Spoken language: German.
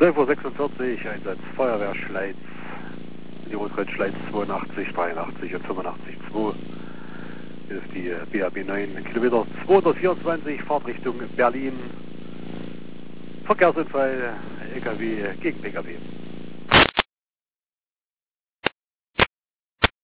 12:46 Uhr, Einsatz Feuerwehr Schleiz, die Rotrennen Schleiz 82, 83 und 85,2. Das ist die BAB 9, Kilometer 224, Fahrtrichtung Berlin. Verkehrsunfall, LKW gegen PKW.